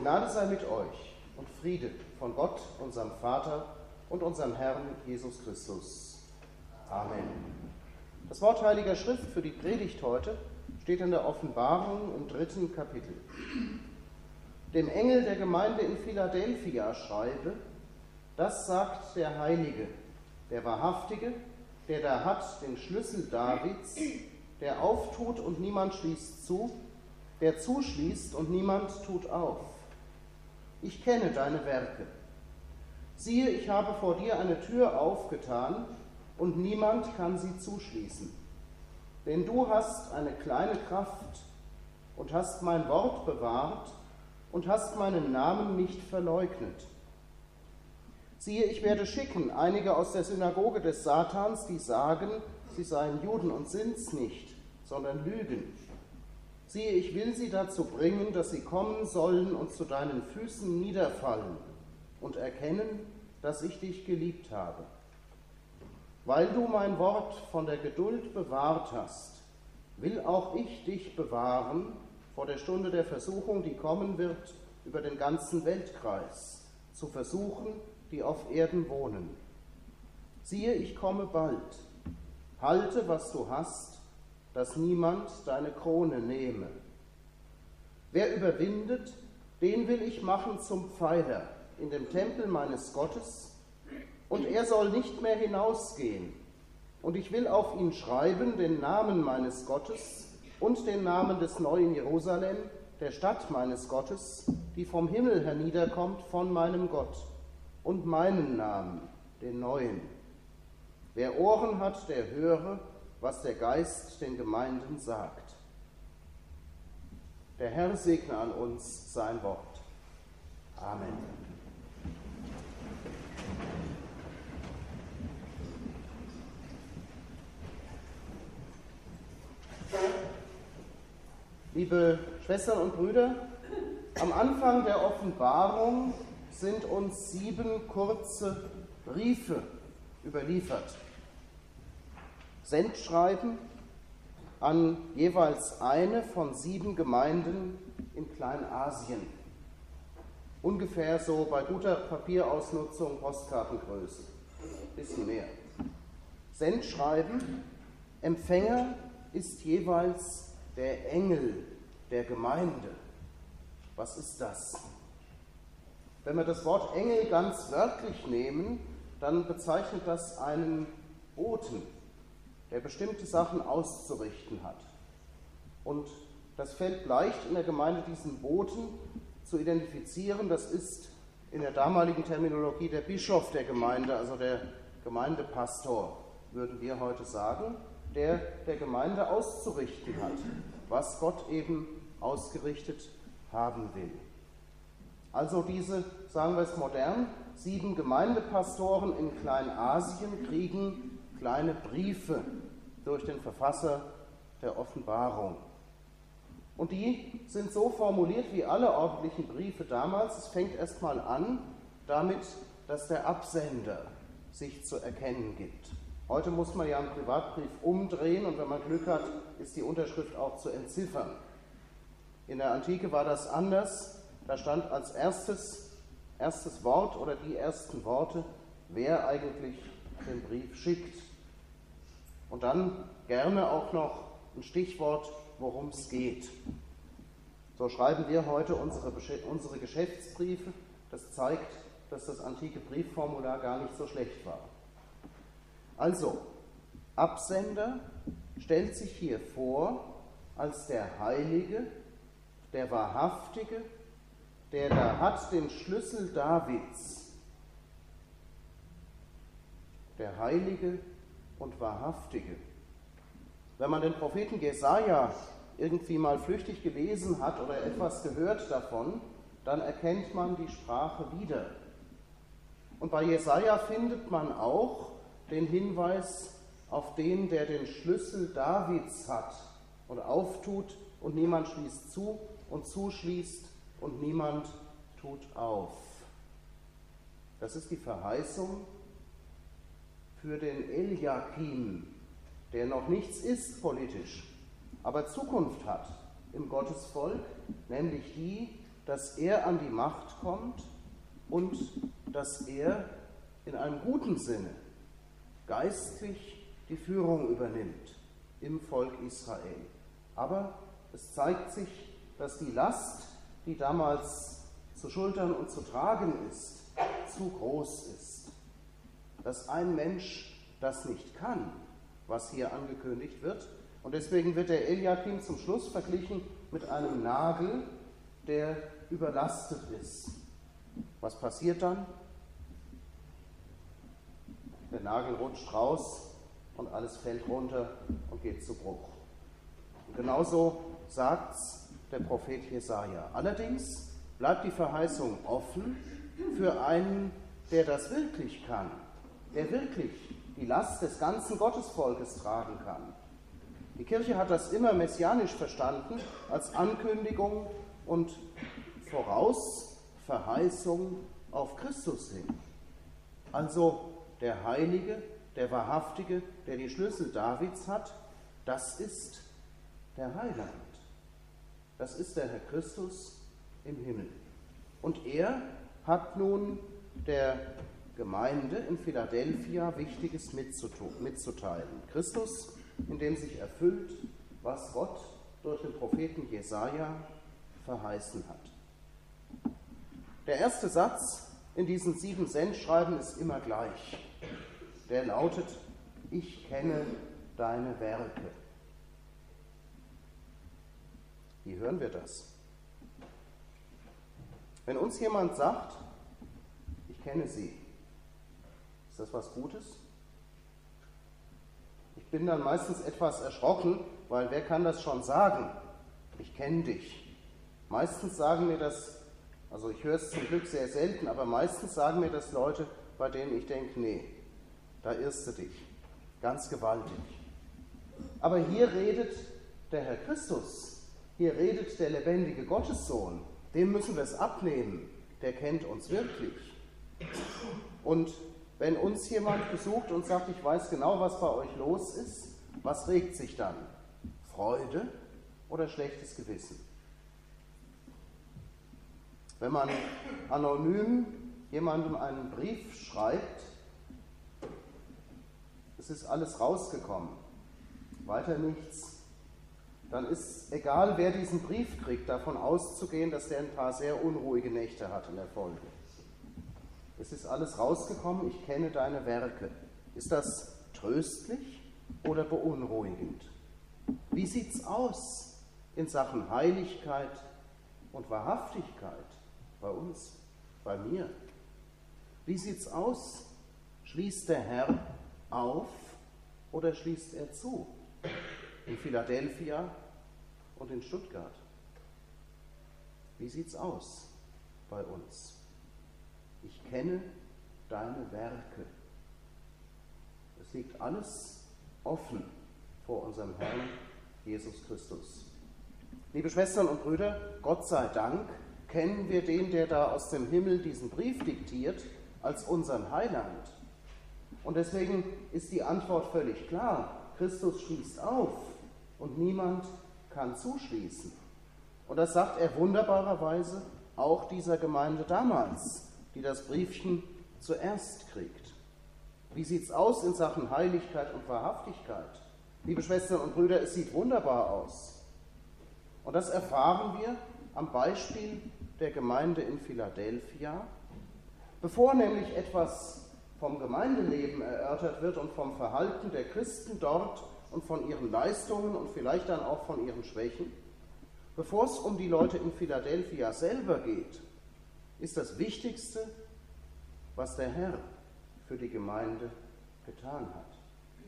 Gnade sei mit euch und Friede von Gott, unserem Vater und unserem Herrn Jesus Christus. Amen. Das Wort Heiliger Schrift für die Predigt heute steht in der Offenbarung im 3. Kapitel. Dem Engel der Gemeinde in Philadelphia schreibe: Das sagt der Heilige, der Wahrhaftige, der da hat den Schlüssel Davids, der auftut und niemand schließt zu, der zuschließt und niemand tut auf. Ich kenne deine Werke. Siehe, ich habe vor dir eine Tür aufgetan, und niemand kann sie zuschließen. Denn du hast eine kleine Kraft und hast mein Wort bewahrt und hast meinen Namen nicht verleugnet. Siehe, ich werde schicken einige aus der Synagoge des Satans, die sagen, sie seien Juden und sind's nicht, sondern lügen. Siehe, ich will sie dazu bringen, dass sie kommen sollen und zu deinen Füßen niederfallen und erkennen, dass ich dich geliebt habe. Weil du mein Wort von der Geduld bewahrt hast, will auch ich dich bewahren vor der Stunde der Versuchung, die kommen wird über den ganzen Weltkreis, zu versuchen, die auf Erden wohnen. Siehe, ich komme bald. Halte, was du hast, dass niemand deine Krone nehme. Wer überwindet, den will ich machen zum Pfeiler in dem Tempel meines Gottes, und er soll nicht mehr hinausgehen. Und ich will auf ihn schreiben den Namen meines Gottes und den Namen des neuen Jerusalem, der Stadt meines Gottes, die vom Himmel herniederkommt von meinem Gott, und meinen Namen, den neuen. Wer Ohren hat, der höre, was der Geist den Gemeinden sagt. Der Herr segne an uns sein Wort. Amen. Liebe Schwestern und Brüder, am Anfang der Offenbarung sind uns 7 kurze Briefe überliefert. Sendschreiben an jeweils eine von 7 Gemeinden in Kleinasien. Ungefähr so bei guter Papierausnutzung Postkartengröße. Bisschen mehr. Sendschreiben, Empfänger ist jeweils der Engel der Gemeinde. Was ist das? Wenn wir das Wort Engel ganz wörtlich nehmen, dann bezeichnet das einen Boten, der bestimmte Sachen auszurichten hat. Und das fällt leicht in der Gemeinde, diesen Boten zu identifizieren. Das ist in der damaligen Terminologie der Bischof der Gemeinde, also der Gemeindepastor, würden wir heute sagen, der der Gemeinde auszurichten hat, was Gott eben ausgerichtet haben will. Also diese, sagen wir es modern, 7 Gemeindepastoren in Kleinasien kriegen kleine Briefe durch den Verfasser der Offenbarung. Und die sind so formuliert wie alle ordentlichen Briefe damals. Es fängt erstmal an damit, dass der Absender sich zu erkennen gibt. Heute muss man ja einen Privatbrief umdrehen und wenn man Glück hat, ist die Unterschrift auch zu entziffern. In der Antike war das anders. Da stand als erstes Wort oder die ersten Worte, wer eigentlich den Brief schickt. Und dann gerne auch noch ein Stichwort, worum es geht. So schreiben wir heute unsere Geschäftsbriefe. Das zeigt, dass das antike Briefformular gar nicht so schlecht war. Also, Absender stellt sich hier vor als der Heilige, der Wahrhaftige, der da hat den Schlüssel Davids. Der Heilige und Wahrhaftige. Wenn man den Propheten Jesaja irgendwie mal flüchtig gelesen hat oder etwas gehört davon, dann erkennt man die Sprache wieder. Und bei Jesaja findet man auch den Hinweis auf den, der den Schlüssel Davids hat und auftut und niemand schließt zu und zuschließt und niemand tut auf. Das ist die Verheißung für den Eliakim, der noch nichts ist politisch, aber Zukunft hat im Gottesvolk, nämlich die, dass er an die Macht kommt und dass er in einem guten Sinne geistlich die Führung übernimmt im Volk Israel. Aber es zeigt sich, dass die Last, die damals zu schultern und zu tragen ist, zu groß ist. Dass ein Mensch das nicht kann, was hier angekündigt wird. Und deswegen wird der Eliakim zum Schluss verglichen mit einem Nagel, der überlastet ist. Was passiert dann? Der Nagel rutscht raus und alles fällt runter und geht zu Bruch. Und genauso sagt's der Prophet Jesaja. Allerdings bleibt die Verheißung offen für einen, der das wirklich kann, der wirklich die Last des ganzen Gottesvolkes tragen kann. Die Kirche hat das immer messianisch verstanden, als Ankündigung und Vorausverheißung auf Christus hin. Also der Heilige, der Wahrhaftige, der die Schlüssel Davids hat, das ist der Heiland. Das ist der Herr Christus im Himmel. Und er hat nun der Gemeinde in Philadelphia Wichtiges mitzuteilen. Christus, in dem sich erfüllt, was Gott durch den Propheten Jesaja verheißen hat. Der erste Satz in diesen 7 Sendschreiben ist immer gleich. Der lautet: Ich kenne deine Werke. Wie hören wir das? Wenn uns jemand sagt, ich kenne sie, ist das was Gutes? Ich bin dann meistens etwas erschrocken, weil wer kann das schon sagen? Ich kenne dich. Meistens sagen mir das, also ich höre es zum Glück sehr selten, aber meistens sagen mir das Leute, bei denen ich denke, nee, da irrst du dich, ganz gewaltig. Aber hier redet der Herr Christus, hier redet der lebendige Gottessohn, dem müssen wir es abnehmen, der kennt uns wirklich. Und wenn uns jemand besucht und sagt, ich weiß genau, was bei euch los ist, was regt sich dann? Freude oder schlechtes Gewissen? Wenn man anonym jemandem einen Brief schreibt, es ist alles rausgekommen, weiter nichts, dann ist, egal wer diesen Brief kriegt, davon auszugehen, dass der ein paar sehr unruhige Nächte hat in der Folge. Es ist alles rausgekommen, ich kenne deine Werke. Ist das tröstlich oder beunruhigend? Wie sieht's aus in Sachen Heiligkeit und Wahrhaftigkeit bei uns, bei mir? Wie sieht's aus? Schließt der Herr auf oder schließt er zu? In Philadelphia und in Stuttgart. Wie sieht's aus bei uns? Ich kenne deine Werke. Es liegt alles offen vor unserem Herrn Jesus Christus. Liebe Schwestern und Brüder, Gott sei Dank kennen wir den, der da aus dem Himmel diesen Brief diktiert, als unseren Heiland. Und deswegen ist die Antwort völlig klar. Christus schließt auf und niemand kann zuschließen. Und das sagt er wunderbarerweise auch dieser Gemeinde damals, die das Briefchen zuerst kriegt. Wie sieht es aus in Sachen Heiligkeit und Wahrhaftigkeit? Liebe Schwestern und Brüder, es sieht wunderbar aus. Und das erfahren wir am Beispiel der Gemeinde in Philadelphia. Bevor nämlich etwas vom Gemeindeleben erörtert wird und vom Verhalten der Christen dort und von ihren Leistungen und vielleicht dann auch von ihren Schwächen, bevor es um die Leute in Philadelphia selber geht, ist das Wichtigste, was der Herr für die Gemeinde getan hat.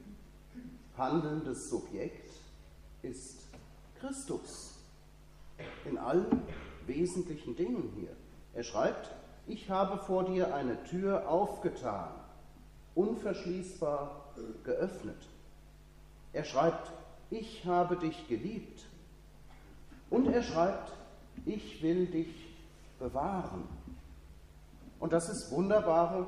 Handelndes Subjekt ist Christus in allen wesentlichen Dingen hier. Er schreibt, ich habe vor dir eine Tür aufgetan, unverschließbar geöffnet. Er schreibt, ich habe dich geliebt. Und er schreibt, ich will dich bewahren. Und das ist wunderbare,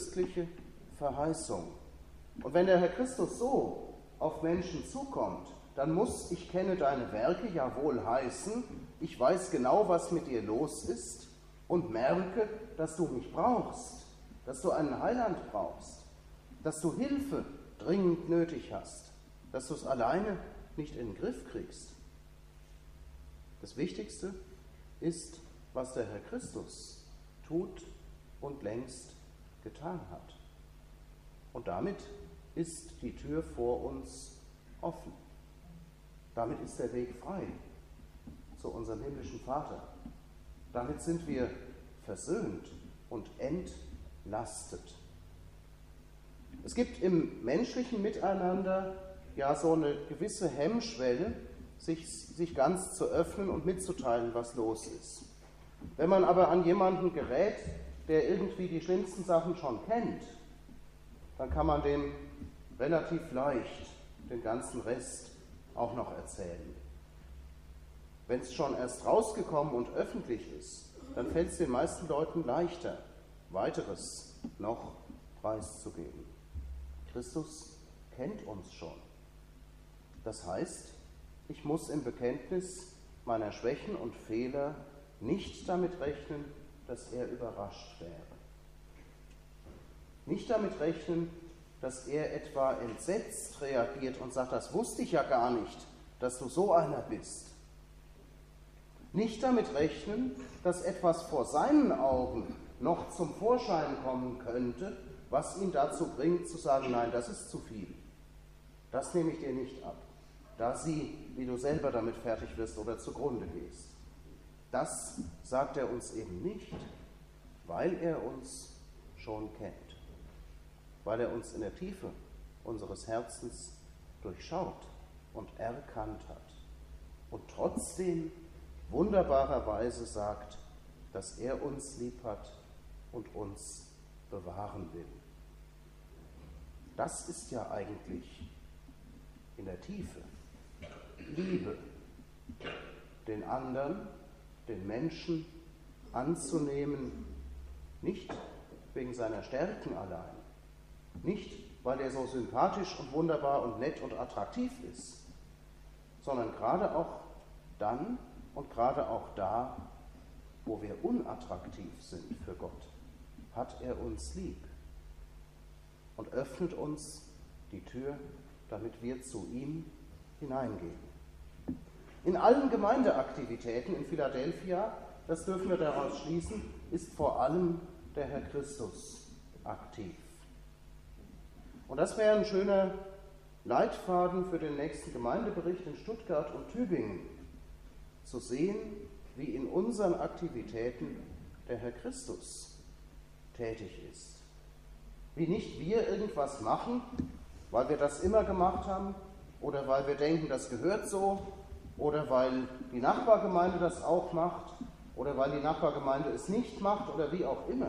tröstliche Verheißung. Und wenn der Herr Christus so auf Menschen zukommt, dann muss ich kenne deine Werke ja wohl heißen, ich weiß genau, was mit dir los ist und merke, dass du mich brauchst, dass du einen Heiland brauchst, dass du Hilfe dringend nötig hast, dass du es alleine nicht in den Griff kriegst. Das Wichtigste ist, was der Herr Christus tut und längst getan hat. Und damit ist die Tür vor uns offen. Damit ist der Weg frei zu unserem himmlischen Vater. Damit sind wir versöhnt und entlastet. Es gibt im menschlichen Miteinander ja so eine gewisse Hemmschwelle, sich ganz zu öffnen und mitzuteilen, was los ist. Wenn man aber an jemanden gerät, der irgendwie die schlimmsten Sachen schon kennt, dann kann man dem relativ leicht den ganzen Rest auch noch erzählen. Wenn es schon erst rausgekommen und öffentlich ist, dann fällt es den meisten Leuten leichter, weiteres noch preiszugeben. Christus kennt uns schon. Das heißt, ich muss im Bekenntnis meiner Schwächen und Fehler nicht damit rechnen, dass er überrascht wäre. Nicht damit rechnen, dass er etwa entsetzt reagiert und sagt, das wusste ich ja gar nicht, dass du so einer bist. Nicht damit rechnen, dass etwas vor seinen Augen noch zum Vorschein kommen könnte, was ihn dazu bringt zu sagen, nein, das ist zu viel. Das nehme ich dir nicht ab. Da sieh, wie du selber damit fertig wirst oder zugrunde gehst. Das sagt er uns eben nicht, weil er uns schon kennt, weil er uns in der Tiefe unseres Herzens durchschaut und erkannt hat und trotzdem wunderbarerweise sagt, dass er uns lieb hat und uns bewahren will. Das ist ja eigentlich in der Tiefe Liebe, den anderen, den Menschen anzunehmen, nicht wegen seiner Stärken allein, nicht weil er so sympathisch und wunderbar und nett und attraktiv ist, sondern gerade auch dann und gerade auch da, wo wir unattraktiv sind für Gott, hat er uns lieb und öffnet uns die Tür, damit wir zu ihm hineingehen. In allen Gemeindeaktivitäten in Philadelphia, das dürfen wir daraus schließen, ist vor allem der Herr Christus aktiv. Und das wäre ein schöner Leitfaden für den nächsten Gemeindebericht in Stuttgart und Tübingen, zu sehen, wie in unseren Aktivitäten der Herr Christus tätig ist. Wie nicht wir irgendwas machen, weil wir das immer gemacht haben oder weil wir denken, das gehört so oder weil die Nachbargemeinde das auch macht oder weil die Nachbargemeinde es nicht macht oder wie auch immer.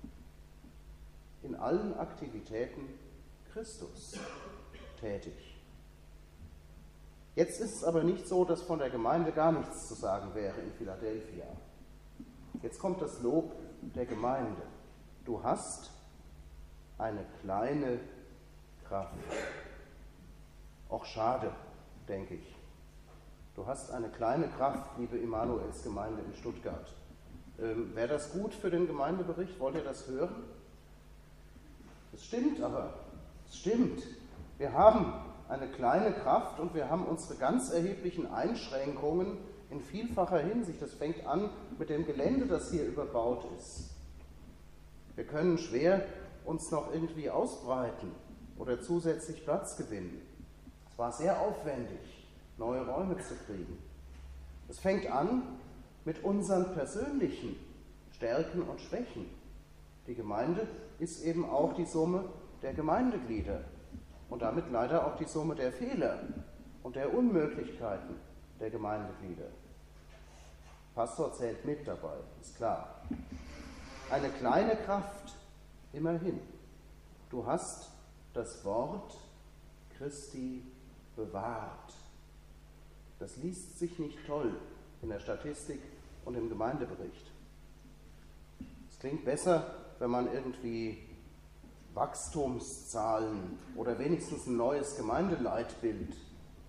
In allen Aktivitäten Christus tätig. Jetzt ist es aber nicht so, dass von der Gemeinde gar nichts zu sagen wäre in Philadelphia. Jetzt kommt das Lob der Gemeinde. Du hast eine kleine Kraft. Auch schade, denke ich. Du hast eine kleine Kraft, liebe Immanuelsgemeinde in Stuttgart. Wäre das gut für den Gemeindebericht? Wollt ihr das hören? Es stimmt aber. Es stimmt. Wir haben eine kleine Kraft und wir haben unsere ganz erheblichen Einschränkungen in vielfacher Hinsicht. Das fängt an mit dem Gelände, das hier überbaut ist. Wir können schwer uns noch irgendwie ausbreiten oder zusätzlich Platz gewinnen. Es war sehr aufwendig, neue Räume zu kriegen. Es fängt an mit unseren persönlichen Stärken und Schwächen. Die Gemeinde ist eben auch die Summe der Gemeindeglieder und damit leider auch die Summe der Fehler und der Unmöglichkeiten der Gemeindeglieder. Pastor zählt mit dabei, ist klar. Eine kleine Kraft, immerhin. Du hast das Wort Christi bewahrt. Das liest sich nicht toll in der Statistik und im Gemeindebericht. Es klingt besser, wenn man irgendwie Wachstumszahlen oder wenigstens ein neues Gemeindeleitbild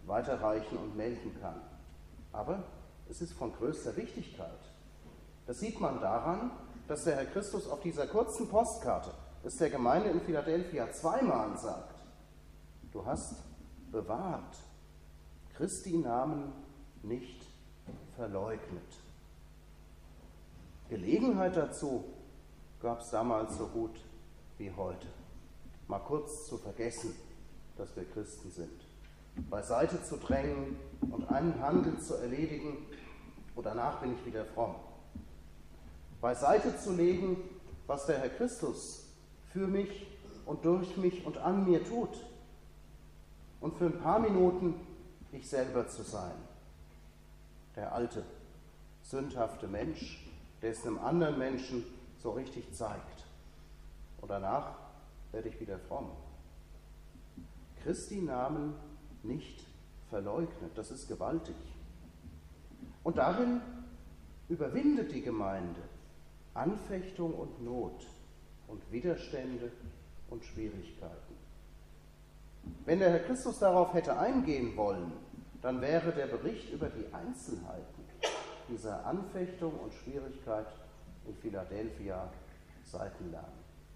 weiterreichen und melden kann. Aber es ist von größter Wichtigkeit. Das sieht man daran, dass der Herr Christus auf dieser kurzen Postkarte es der Gemeinde in Philadelphia zweimal sagt: Du hast bewahrt, Christi Namen nicht verleugnet. Gelegenheit dazu gab es damals so gut wie heute. Mal kurz zu vergessen, dass wir Christen sind, beiseite zu drängen und einen Handel zu erledigen, und danach bin ich wieder fromm. Beiseite zu legen, was der Herr Christus für mich und durch mich und an mir tut, und für ein paar Minuten ich selber zu sein. Der alte, sündhafte Mensch, der es einem anderen Menschen so richtig zeigt. Und danach werde ich wieder fromm. Christi Namen nicht verleugnet, das ist gewaltig. Und darin überwindet die Gemeinde Anfechtung und Not und Widerstände und Schwierigkeiten. Wenn der Herr Christus darauf hätte eingehen wollen, dann wäre der Bericht über die Einzelheiten dieser Anfechtung und Schwierigkeit in Philadelphia seitenlang.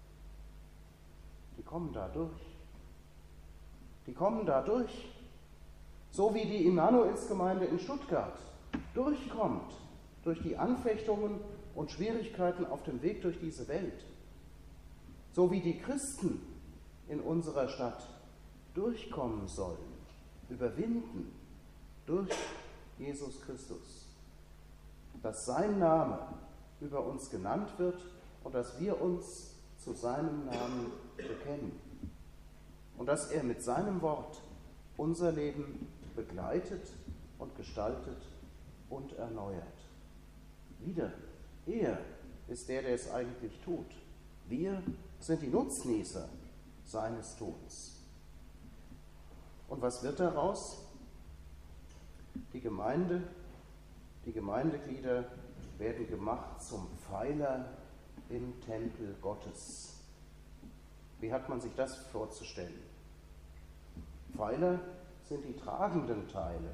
Die kommen da durch. Die kommen da durch. So wie die Immanuelsgemeinde in Stuttgart durchkommt durch die Anfechtungen und Schwierigkeiten auf dem Weg durch diese Welt. So wie die Christen in unserer Stadt durchkommen sollen, überwinden durch Jesus Christus. Dass sein Name über uns genannt wird und dass wir uns zu seinem Namen bekennen. Und dass er mit seinem Wort unser Leben begleitet und gestaltet und erneuert. Wieder, er ist der es eigentlich tut. Wir sind die Nutznießer seines Tuns. Und was wird daraus? Die Gemeindeglieder werden gemacht zum Pfeiler im Tempel Gottes. Wie hat man sich das vorzustellen? Pfeiler sind die tragenden Teile.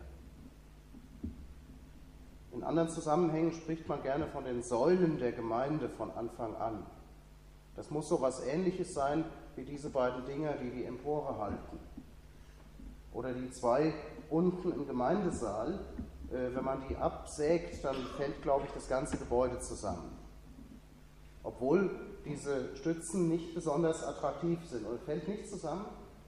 In anderen Zusammenhängen spricht man gerne von den Säulen der Gemeinde von Anfang an. Das muss so etwas Ähnliches sein wie diese beiden Dinger, die die Empore halten. Oder die zwei unten im Gemeindesaal. Wenn man die absägt, dann fällt, glaube ich, das ganze Gebäude zusammen. Obwohl diese Stützen nicht besonders attraktiv sind. Oder fällt nicht zusammen?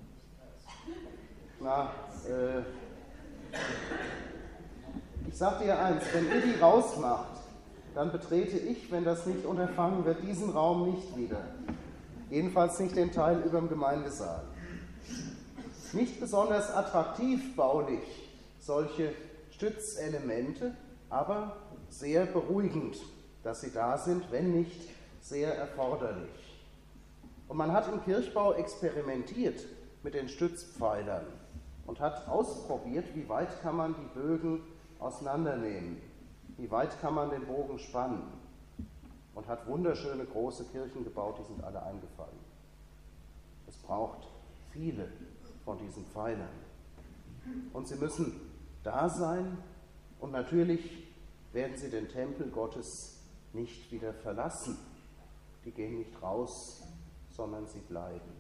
Ich sage dir eins, wenn ihr die rausmacht, dann betrete ich, wenn das nicht unterfangen wird, diesen Raum nicht wieder. Jedenfalls nicht den Teil über dem Gemeindesaal. Nicht besonders attraktiv baulich, solche Stützelemente, aber sehr beruhigend, dass sie da sind, wenn nicht sehr erforderlich. Und man hat im Kirchbau experimentiert mit den Stützpfeilern und hat ausprobiert, wie weit kann man die Bögen auseinandernehmen, wie weit kann man den Bogen spannen, und hat wunderschöne große Kirchen gebaut, die sind alle eingefallen. Es braucht viele von diesen Pfeilern. Und sie müssen da sein, und natürlich werden sie den Tempel Gottes nicht wieder verlassen. Die gehen nicht raus, sondern sie bleiben.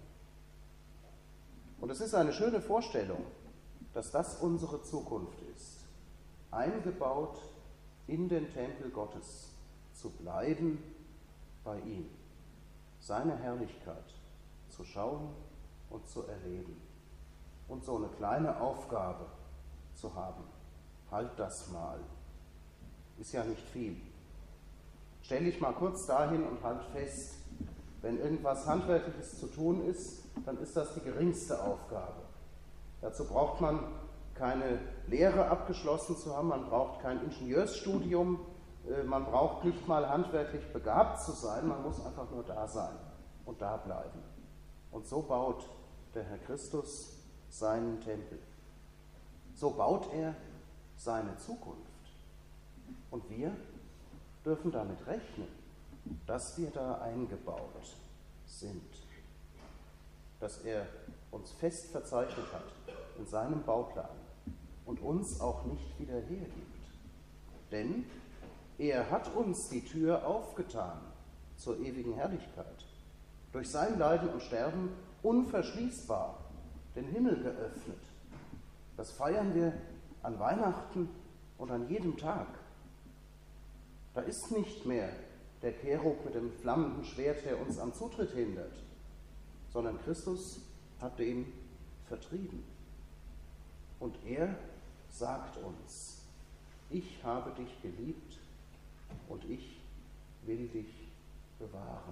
Und es ist eine schöne Vorstellung, dass das unsere Zukunft ist. Eingebaut in den Tempel Gottes zu bleiben bei ihm. Seine Herrlichkeit zu schauen und zu erleben. Und so eine kleine Aufgabe zu haben. Halt das mal. Ist ja nicht viel. Stell dich mal kurz dahin und halt fest, wenn irgendwas Handwerkliches zu tun ist, dann ist das die geringste Aufgabe. Dazu braucht man keine Lehre abgeschlossen zu haben, man braucht kein Ingenieursstudium, man braucht nicht mal handwerklich begabt zu sein, man muss einfach nur da sein und da bleiben. Und so baut der Herr Christus seinen Tempel. So baut er seine Zukunft. Und wir dürfen damit rechnen, dass wir da eingebaut sind. Dass er uns fest verzeichnet hat in seinem Bauplan und uns auch nicht wieder hergibt. Denn er hat uns die Tür aufgetan zur ewigen Herrlichkeit, durch sein Leiden und Sterben unverschließbar den Himmel geöffnet. Das feiern wir an Weihnachten und an jedem Tag. Da ist nicht mehr der Cherub mit dem flammenden Schwert, der uns am Zutritt hindert, sondern Christus hat den vertrieben. Und er sagt uns: Ich habe dich geliebt und ich will dich bewahren.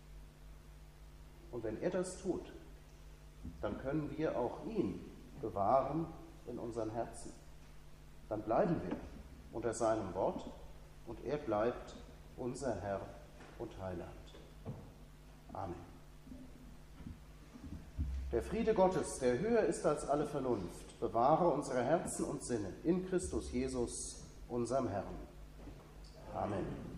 Und wenn er das tut, dann können wir auch ihn bewahren in unseren Herzen. Dann bleiben wir unter seinem Wort und er bleibt unser Herr und Heiland. Amen. Der Friede Gottes, der höher ist als alle Vernunft, bewahre unsere Herzen und Sinne in Christus Jesus, unserem Herrn. Amen.